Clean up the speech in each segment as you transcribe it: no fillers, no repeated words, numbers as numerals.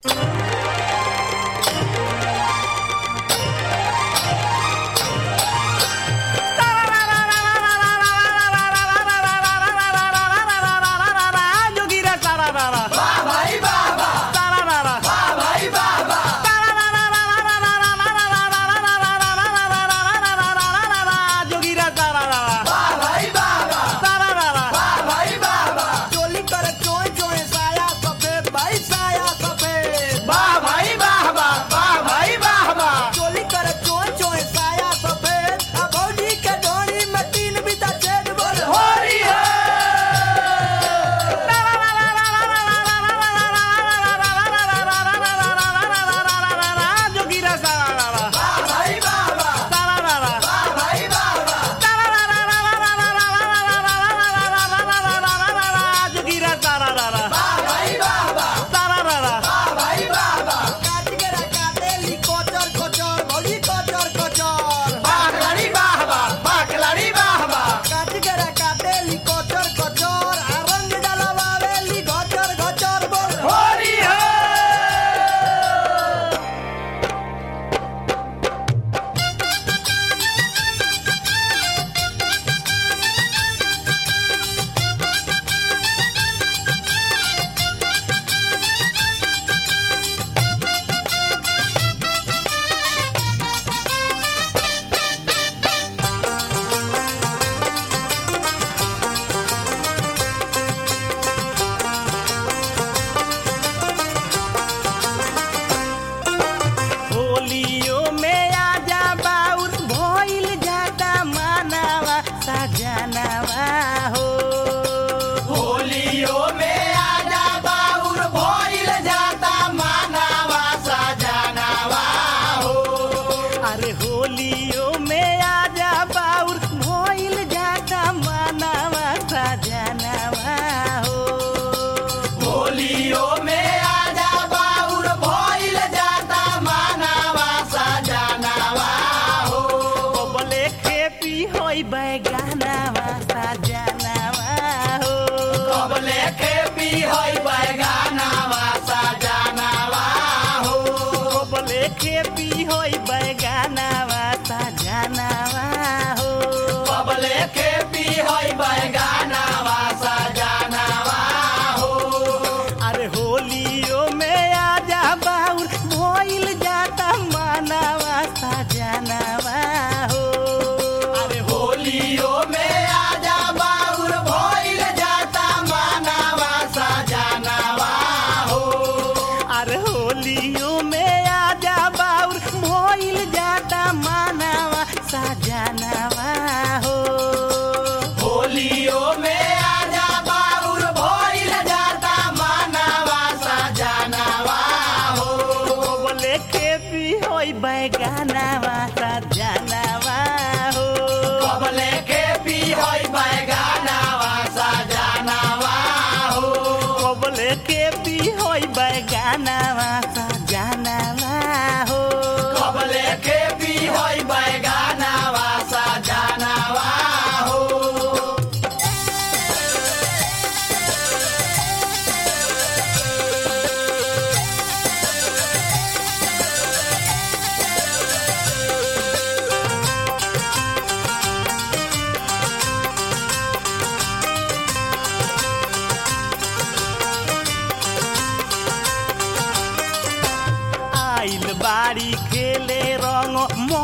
बाड़ी खेले रंग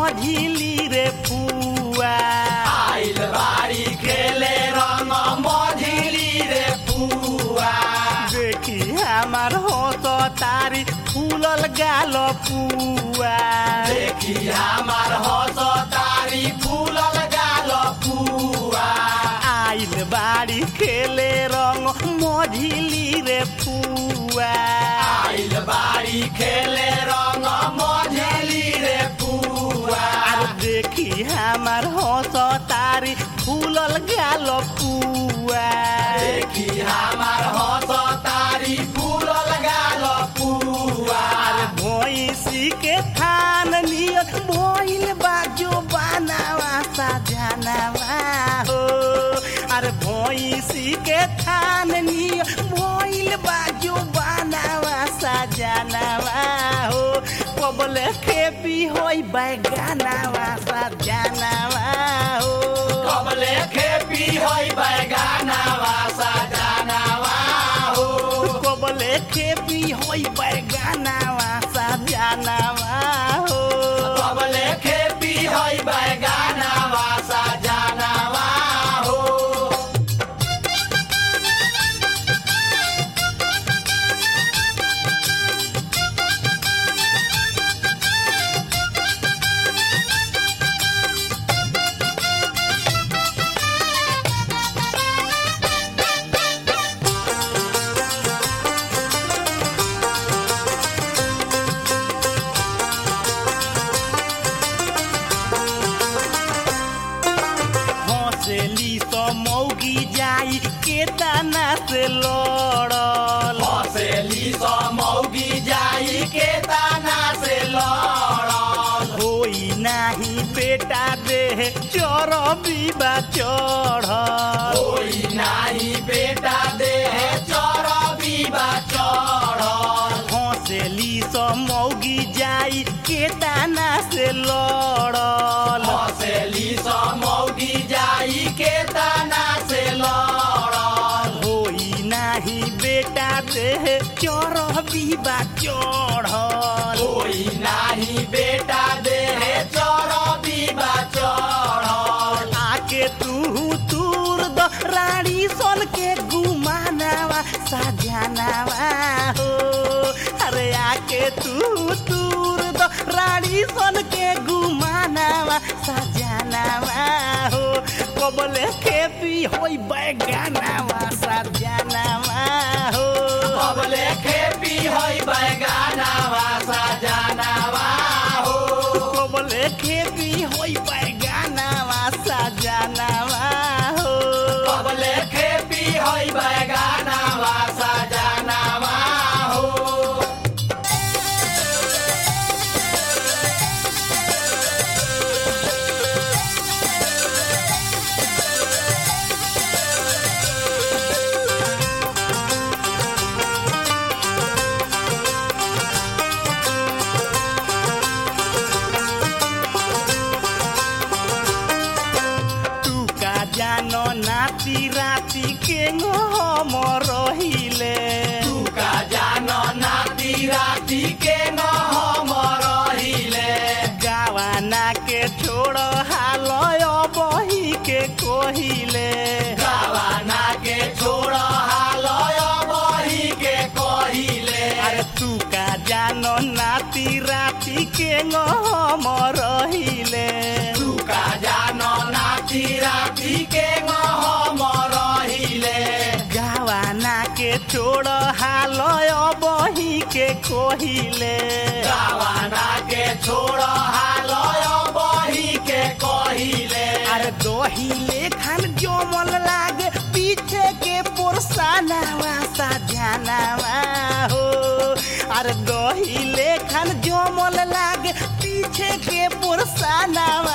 मझिली रे फुआ आइल बाड़ी खेले रंग मझिली रे फुआ देखी हमार होत तारी फूलल गाल पुआ देखी हमार होत तारी फूलल गाल पुआ आइल बाड़ी खेले रंग मझिली रे फुआ आइल बाड़ी खेले रंग मझिली रे फुआ देखी हमार होत तारी फूलल गाल पुआ देखी हमार होत तारी फूलल गाल पुआ भैंसी के थान नियत भइल बाजो बनावा सजनावा हो अरे भैंसी के थान नियत भइल बाजो बनावा सजनवा हो कबले खेपी होई बैगनवा सजनवा हो कबले खेपी होई बैगनवा सजनवा हो कबले खेपी होई बैगनवा सजनवा हो कबले खेपी होई बैगनवा सजनवा हो हंसली तो मौगी जाई केतना से लड़ल हंसली सो मौगी जाई के ताना से लड़ल होई नाही बेटा देह चरबी बा चढ़ल कोई नाही बेटा देह चरबी बा चढ़ल हंसली सो मौगी जाई केतना से लड़ल हंसली सो मौगी जाई के ताना से लड़ल होई नाही बेटा देह चरबी बा चढ़ल कोई नाही बेटा देह चरबी बा चढ़ल आके तू तूर द रानी सन के गुमानावा सजनावा हो अरे आके तू तूर द रानी सन के गुमानावा सजनावा हो कबले खेपी होई बैगनवा सजनावा हो कबले खेपी होई बैगनवा सजनवा हो कबले खेपी होई बैगनवा सजनावा हो कबले खेपी होई बैगनवा सजनवा हो तू का जानो नाती राती के हम रहिले तू का जानो नाती राती के न हम रहिले गावाना के छोड़ हालय बही के कहिले गावाना के छोड़ हालय बही के कहिले अरे तू का जानो नाती राती के हम रहिले तू का जानो नाती राती के न हम रहिले गावाना के छोड़ हालय बही के कहिले गावाना के छोड़ हालय बही के कहिले अरे दोहिले खान जमल लागे पीछे के पुरसानावा सजनावा हो अरे दोहिले खान जमल लागे पीछे के पुरसानावा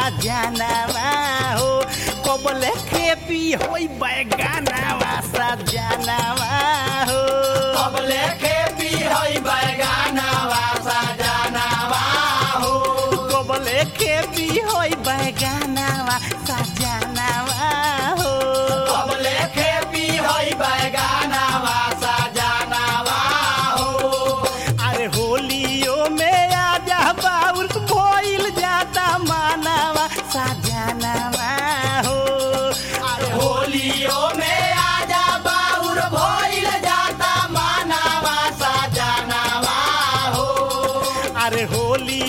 सजनावा हो कबले खेपी होई बैगनवा सजनावा हो कबले खेपी होई बैगनवा सजनवा हो कबले खेपी होई बैगनवा सजनावा हो कबले खेपी होई बैगनवा सजनवा हो अरे होलियो में आजा बाउर भइल जाता मानवा सजनावा हो अरे होलियो में आजा बाउर भइल जाता मानवा सजनवा हो अरे होली